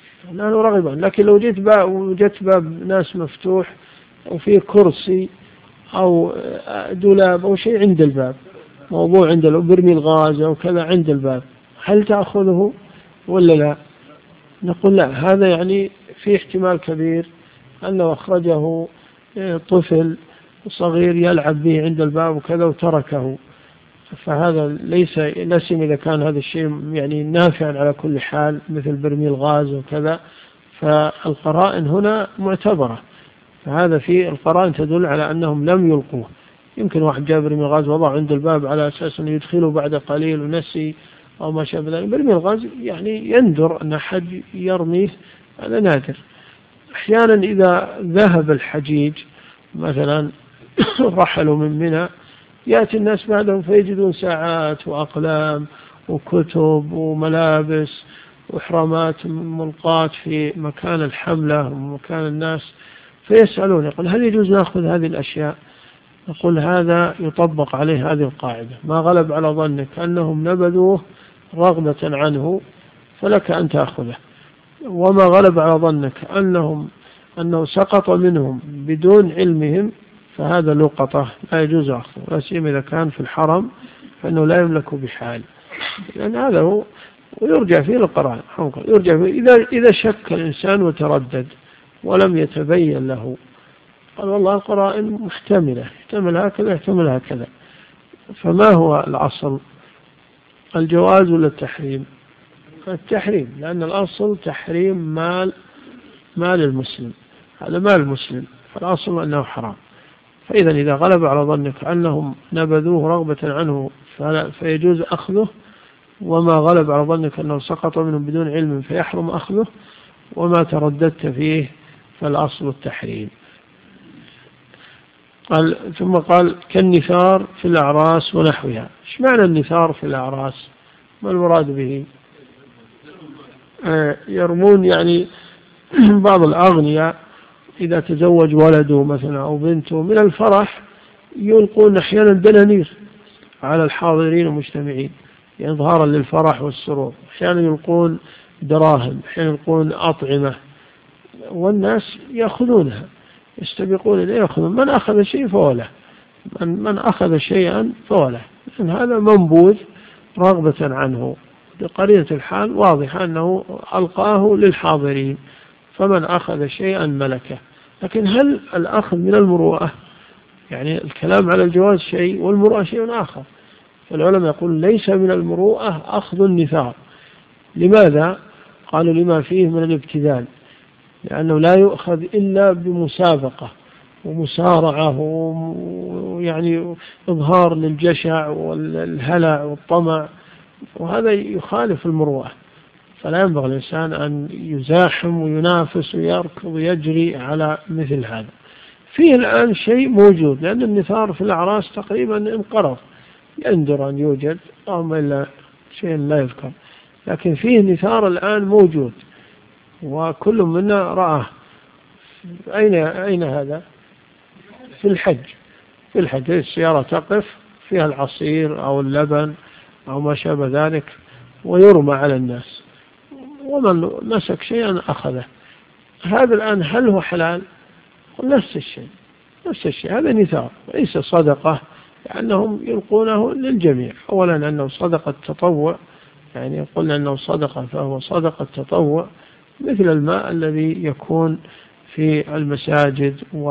لكن لو جيت وجدت باب ناس مفتوح وفيه كرسي أو دولاب أو شيء عند الباب موضوع عند برمي الغاز أو كذا عند الباب، هل تأخذه ولا لا؟ نقول لا، هذا يعني في احتمال كبير أنه أخرجه طفل صغير يلعب به عند الباب وكذا وتركه، فهذا ليس نسم إذا كان هذا الشيء يعني نافعا على كل حال مثل برمي الغاز وكذا، فالقرائن هنا معتبرة، فهذا في القرائن تدل على أنهم لم يلقوه. يمكن واحد جاب برمي الغاز وضع عند الباب على أساس أنه يدخله بعد قليل ونسي أو ما شابه ذلك. برمي الغاز يعني يندر أن أحد يرميه، هذا نادر. أحيانا إذا ذهب الحجيج مثلا رحلوا من منى، يأتي الناس بعدهم فيجدون ساعات وأقلام وكتب وملابس وإحرامات ملقاة في مكان الحملة ومكان الناس، فيسألون يقول هل يجوز نأخذ هذه الأشياء؟ نقول هذا يطبق عليه هذه القاعدة، ما غلب على ظنك أنهم نبذوه رغبة عنه فلك أن تأخذه، وما غلب على ظنك أنه سقط منهم بدون علمهم فهذا لقطة لا يجوز أخذه، لا سيما إذا كان في الحرم فإنه لا يملك بحال، لأن هذا هو. ويرجع فيه القرآن، يرجع فيه إذا شك الإنسان وتردد ولم يتبين له، قال والله القرائن محتملة، يحتمل هكذا يحتمل هكذا، فما هو الأصل؟ الجواز ولا التحريم؟ التحريم، لأن الأصل تحريم مال المسلم، هذا مال المسلم فالأصل أنه حرام. فإذا إذا غلب على ظنك أنهم نبذوه رغبة عنه فيجوز أخذه، وما غلب على ظنك أنه سقط منهم بدون علم فيحرم أخذه، وما ترددت فيه فالأصل التحريم. ثم قال كالنثار في الأعراس ونحوها. إيش معنى النثار في الأعراس؟ ما المراد به؟ يرمون يعني بعض الأغنياء إذا تزوج ولده مثلا أو بنته من الفرح يلقون أحيانا دنانير على الحاضرين المجتمعين إظهارا للفرح والسرور، أحيانا يلقون دراهم، أحيانا يلقون أطعمة، والناس يأخذونها يستبقون إليه يأخذون، من أخذ شيء فوله، من أخذ شيئا فوله، لأن هذا منبوذ رغبة عنه، بقرينة الحال واضحة أنه ألقاه للحاضرين، فمن أخذ شيئا ملكه. لكن هل الأخذ من المروءة؟ يعني الكلام على الجواز شيء والمروءة شيء آخر، فالعلماء يقول ليس من المروءة أخذ النثار. لماذا؟ قالوا لما فيه من الابتذال، لأنه لا يؤخذ إلا بمسابقة ومسارعة ويعني إظهار للجشع والهلع والطمع، وهذا يخالف المروءة، فلا ينبغي الإنسان أن يزاحم وينافس ويركض ويجري على مثل هذا. فيه الآن شيء موجود، لأن النثار في الأعراس تقريبا انقرض، يندر أن يوجد اللهم إلا شيء لا يذكر، لكن فيه نثار الآن موجود وكل منا رآه. أين هذا؟ في الحج السيارة تقف فيها العصير أو اللبن أو ما شابه ذلك ويرمى على الناس، ومن مسك شيئا أخذه. هذا الآن هل هو حلال؟ نفس الشيء، هذا نثار ليس صدقة، لأنهم يلقونه للجميع. أولا أنه صدقة تطوع، يعني قلنا أنه صدقة فهو صدقة تطوع، مثل الماء الذي يكون في المساجد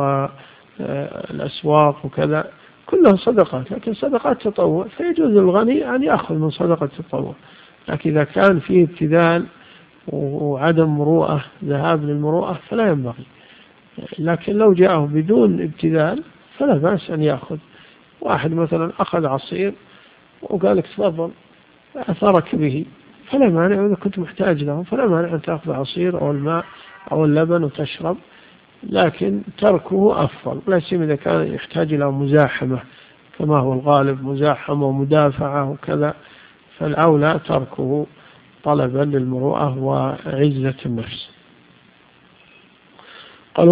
والأسواق وكذا، كلها صدقات، لكن صدقات تطوع، فيجوز للغني أن يأخذ من صدقة التطوع. لكن إذا كان فيه ابتذال وعدم مروءة، ذهاب للمروءة، فلا ينبغي. لكن لو جاءه بدون ابتذال فلا بأس أن يأخذ. واحد مثلا أخذ عصير وقال لك تفضل، أثرك به، فلا مانع، إذا كنت محتاج له فلا مانع أن تأخذ عصير أو الماء أو اللبن وتشرب، لكن تركه أفضل، لا سيما إذا كان يحتاج إلى مزاحمة كما هو الغالب، مزاحمة ومدافعة وكذا، فالأولى تركه طلبا للمروءة وعزة النفس. قال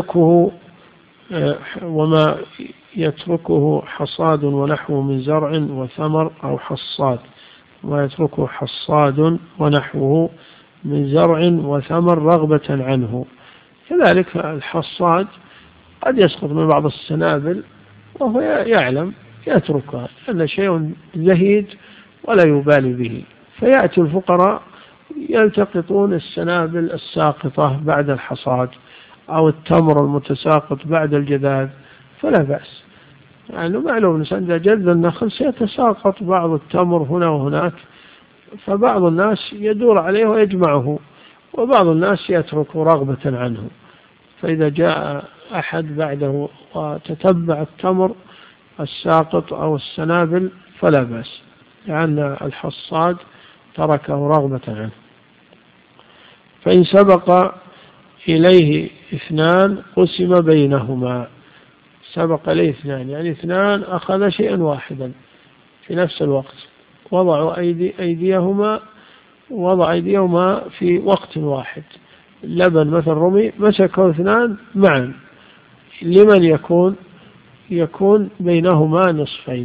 وما يتركه حصاد ونحو من زرع وثمر، أو حصاد، وما يتركه حصاد ونحوه من زرع وثمر رغبة عنه. كذلك الحصاد قد يسقط من بعض السنابل وهو يعلم يتركها لأن شيء زهيد ولا يبالي به، فيأتي الفقراء يلتقطون السنابل الساقطة بعد الحصاد أو التمر المتساقط بعد الجذاذ، فلا بأس. يعني معلوم عند جذ النخل سيتساقط بعض التمر هنا وهناك، فبعض الناس يدور عليه ويجمعه، وبعض الناس يترك رغبة عنه. فإذا جاء أحد بعده وتتبع التمر الساقط أو السنابل فلا بأس، لأن الحصاد تركه رغبة عنه. فإن سبق إليه اثنان قسم بينهما. سبق إليه اثنان يعني اثنان أخذ شيئا واحدا في نفس الوقت، وضع أيديهما في وقت واحد. اللبن مثل رمي، مسكه اثنان معا، لمن يكون بينهما نصفين،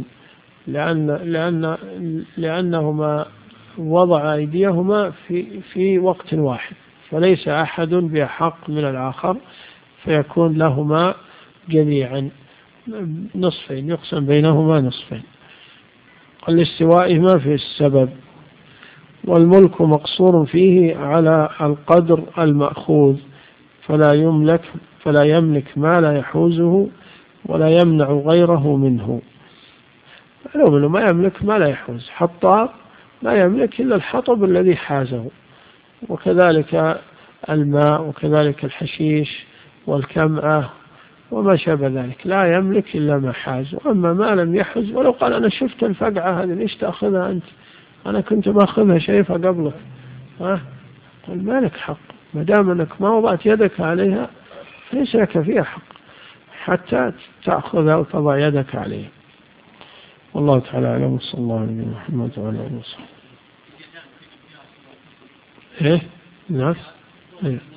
لأنهما وضع أيديهما في وقت واحد، فليس أحد بأحق من الآخر، فيكون لهما جميعا نصفين، يقسم بينهما نصفين لاستوائهما في السبب. والملك مقصور فيه على القدر المأخوذ، فلا يملك ما لا يحوزه ولا يمنع غيره منه. لو ما يملك ما لا يحوز، حطاب لا يملك إلا الحطب الذي حازه، وكذلك الماء، وكذلك الحشيش والكمعة وما شابه ذلك، لا يملك إلا ما حاز. وأما ما لم يحز، ولو قال أنا شفت الفقعة هذه ليش تأخذها أنت، أنا كنت باخذها شايفها قبلك، قل ما لك حق، ما دام أنك ما وضعت يدك عليها فليس لك فيها حق حتى تأخذها وتضع يدك عليها. والله تعالى أعلم، صلى الله عليه محمد وعلى آله وصحبه. نعم.